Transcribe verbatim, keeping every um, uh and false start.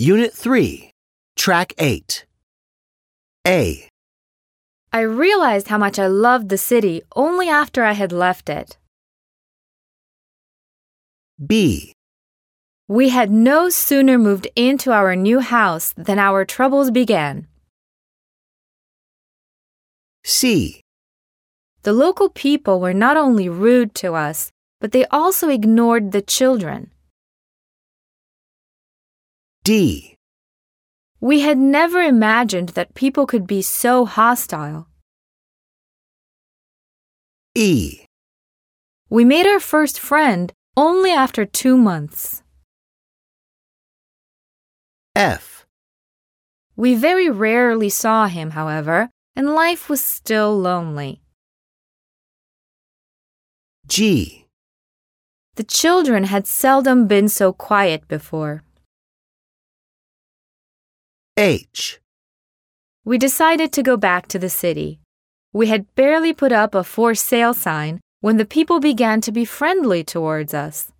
Unit three, Track eight. A. I realized how much I loved the city only after I had left it. B. We had no sooner moved into our new house than our troubles began. C. The local people were not only rude to us, but they also ignored the children. D. We had never imagined that people could be so hostile. E. We made our first friend only after two months. F. We very rarely saw him, however, and life was still lonely. G. The children had seldom been so quiet before. H. We decided to go back to the city. We had barely put up a for sale sign when the people began to be friendly towards us.